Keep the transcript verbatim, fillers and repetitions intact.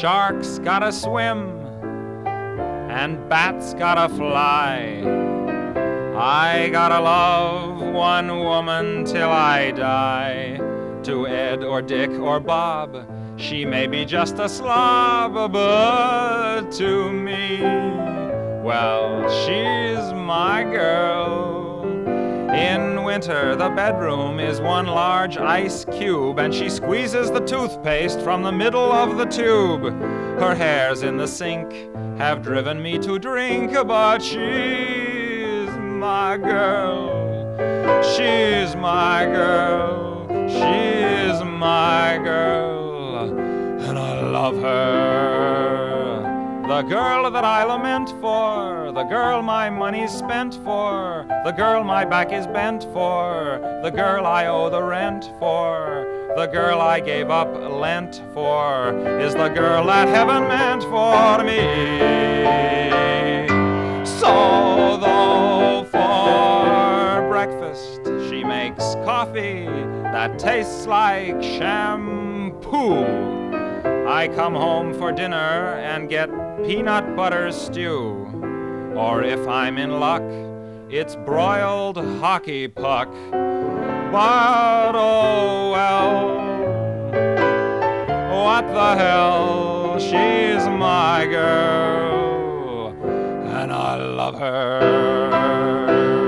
sharks gotta swim, and bats gotta fly. I gotta love one woman till I die. To Ed or Dick or Bob, she may be just a slob, but to me, well, she's my girl. In winter, the bedroom is one large ice cube, and she squeezes the toothpaste from the middle of the tube. Her hairs in the sink have driven me to drink, but she's my girl. She's my girl. She's my girl, and I love her. The girl that I lament for, the girl my money's spent for, the girl my back is bent for, the girl I owe the rent for, the girl I gave up Lent for, is the girl that heaven meant for me. So though for breakfast she makes coffee that tastes like shampoo, I come home for dinner and get peanut butter stew. Or if I'm in luck, it's broiled hockey puck. But oh well, what the hell, she's my girl, and I love her.